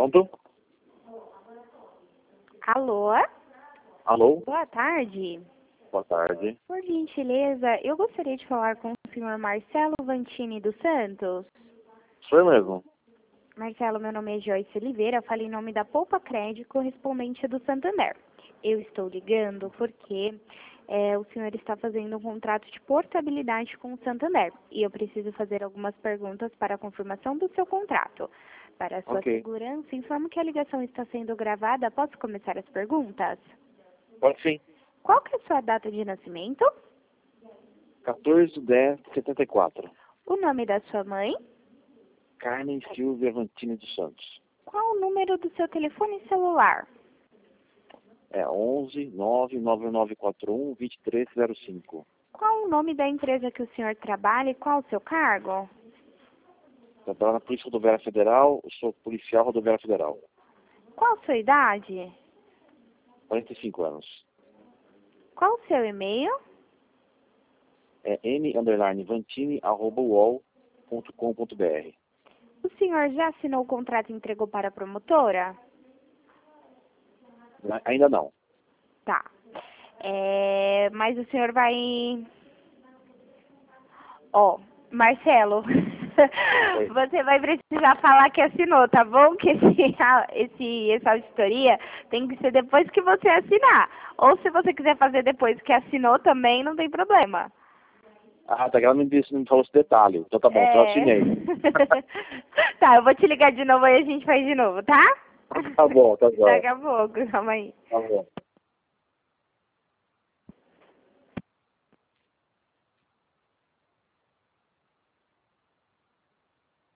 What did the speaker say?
Pronto? Alô? Alô? Boa tarde. Boa tarde. Por gentileza, eu gostaria de falar com o senhor Marcelo Vantini dos Santos. Sou eu mesmo. Marcelo, meu nome é Joyce Oliveira, falo em nome da Poupa Crédito, correspondente do Santander. Eu estou ligando porque o senhor está fazendo um contrato de portabilidade com o Santander e eu preciso fazer algumas perguntas para a confirmação do seu contrato. Para a sua segurança, informo que a ligação está sendo gravada. Posso começar as perguntas? Pode sim. Qual que é a sua data de nascimento? 14/10/74. O nome da sua mãe? Carmen Silvia Vantini dos Santos. Qual o número do seu telefone celular? É 11 99941 2305. Qual o nome da empresa que o senhor trabalha e qual o seu cargo? Trabalho na Polícia Rodoviária Federal, eu sou policial rodoviária federal. Qual a sua idade? 45 anos. Qual o seu e-mail? É m_vantini@uol.com.br. O senhor já assinou o contrato e entregou para a promotora? Ainda não. Tá. Mas o senhor vai... Marcelo, Oi. você vai precisar falar que assinou, tá bom? Que essa auditoria tem que ser depois que você assinar. Ou se você quiser fazer depois que assinou também, não tem problema. Ah, tá que ela me falou esse detalhe. Então tá bom, então eu assinei. Tá, eu vou te ligar de novo e a gente faz de novo, tá? Tá bom, tá bom. Daqui a pouco, calma aí. Tá bom.